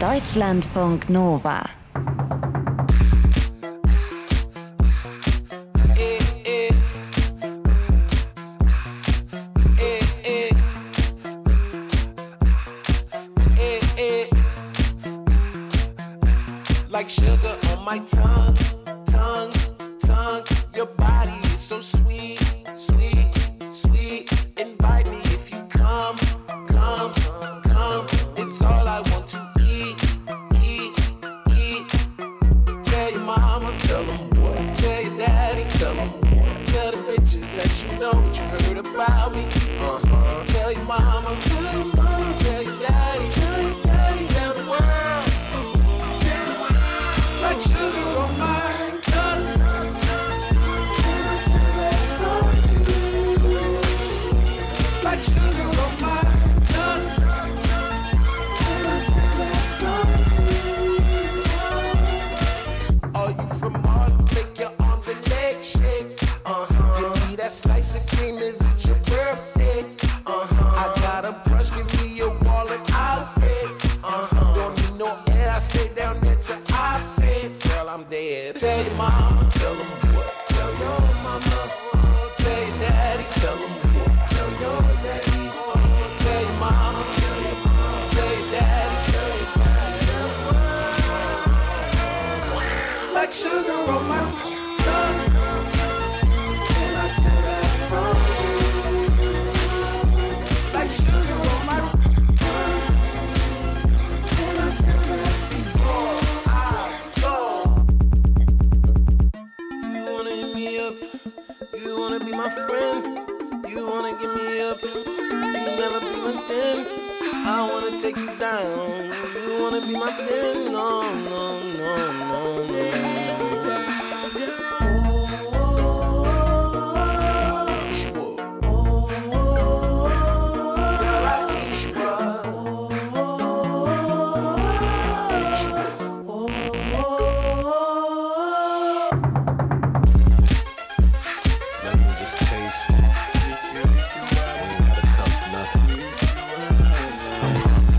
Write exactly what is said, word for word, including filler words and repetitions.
Deutschlandfunk Nova. Like sugar on my tongue, tongue, tongue. Your body is so sweet, sweet, sweet. Invite me if you come, come, come. It's all I want to eat, eat, eat. Tell your mama, tell them what. Tell your daddy, tell them what. Tell the bitches that you know what you heard about me. Uh-huh. Tell your mama, tell your mama, tell your daddy, tell your daddy, tell the world. Like sugar on my tongue. Like sugar on my tongue. Are you from Harlem? Make your arms and legs shake. Uh-huh. Give me that slice of cream. Is it your birthday? Uh-huh. I got a brush. Give me your wallet. I'll pay. Uh-huh. Don't need no air. I stay down there till I pay. Girl, I'm dead. Tell your mama, tell them what. Tell your mama, tell your daddy, tell them what. Tell your daddy, tell your mama, tell your mama, tell your daddy, tell your daddy. Like sugar on my tongue. Can I say that from you? Like sugar on my tongue. Can I say that before I go? You wanna hit me up? You wanna be my friend? You wanna get me up? You never be my den. I wanna take you down. You wanna be my den? No, no, no, no.